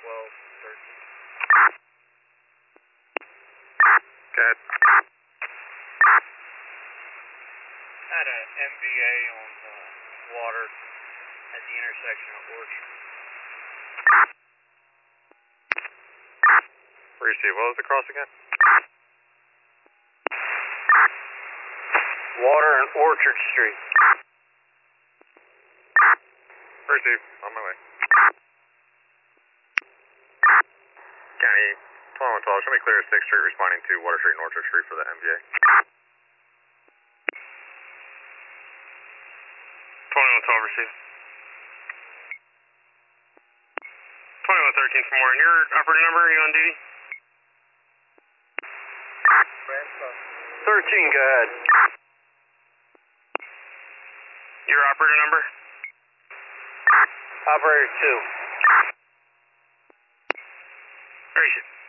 Go ahead. Had a MVA on water at the intersection of Orchard. Receive. What was the cross again? Water and Orchard Street. Receive. On my way. County 2112, show me clear 6th Street responding to Water Street and Orchard Street for the MVA. 2112, receive. 2113 for more. And your operator number, are you on duty? 13, go ahead. Your operator number? Operator 2. Very good.